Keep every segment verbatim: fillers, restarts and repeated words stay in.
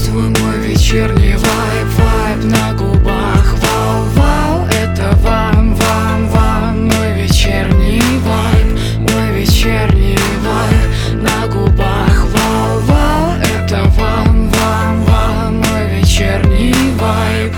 Чувствуй мой вечерний вайб, вайб на губах. Вау, вау, это вам, вам, вам. Мой вечерний вайб, мой вечерний вайб на губах. Вау, вау, это вам, вам, вам. Мой вечерний вайб.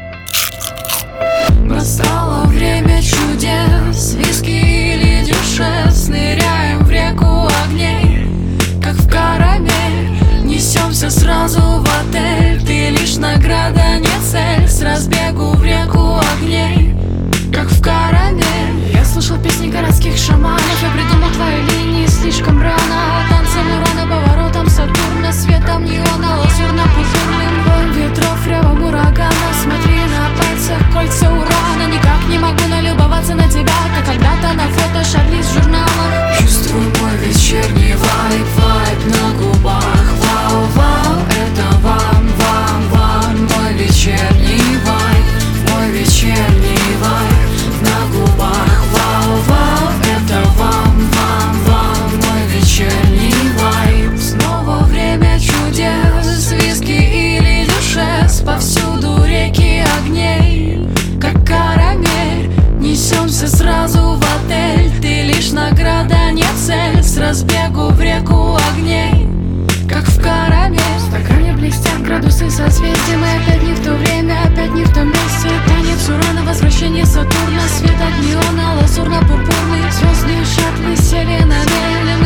Настало время чудес, виски или дюшес. Ныряем в реку огней, как в карамель. Несемся сразу в отель. Ты лишь награда, не цель. С разбегу в реку огней, как в карамель. Я слушал песни городских шаманов. Я придумал твои линии слишком рано. Танцем урана, поворотом Сатурна, светом неона, лазурно-пурпурным воем ветров, ревом урагана. Смотри, на пальцах кольца урана. Никак не могу налюбоваться на тебя, как когда-то на фото Шарлиз в журналах. Чувствуй мой вечерний вайб, вайб на губах. Вау, вау, это вам, вам, вам. Мой вечерний вайб, мой вечерний вайб на губах. Вау, вау, это вам, вам, вам. Мой вечерний вайб. Снова время чудес, виски или дюшес. Повсюду реки огней, как карамель. Несемся сразу в отель. Ты лишь награда, не цель. С разбегу в реку огней, как в карамель. В стакане блестят градусы созвездия. Мы опять не в то время, опять не в том месте. Танец урана, возвращение Сатурна. Свет от неона, лазурно-пурпурный. Звездные шаттлы сели на мель.